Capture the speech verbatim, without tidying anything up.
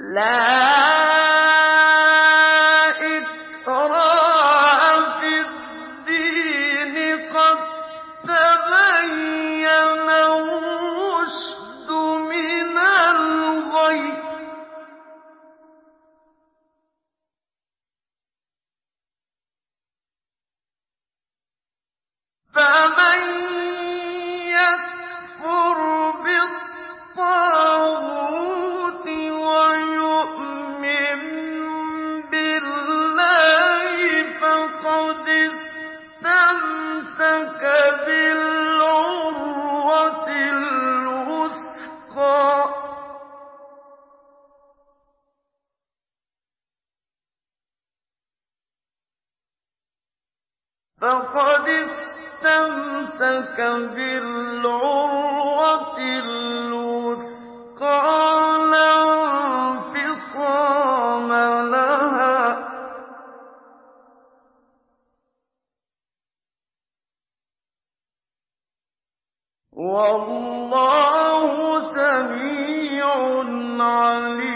لَا إِكْرَاهَ فِي الدِّينِ ۖ قَد تَّبَيَّنَ الرُّشْدُ مِنَ الْغَيِّ ۚ فَمَن يَكْفُرْ بِالطَّاغُوتِ وَيُؤْمِن بِاللَّهِ فَقَدِ اسْتَمْسَكَ بِالْعُرْوَةِ الْوُثْقَىٰ فَقَدِ اسْتَمْسَكَ بِالْعُرْوَةِ الْوُثْقَىٰ لَا انفِصَامَ لَهَا ۗ وَاللَّهُ سَمِيعٌ عَلِيمٌ.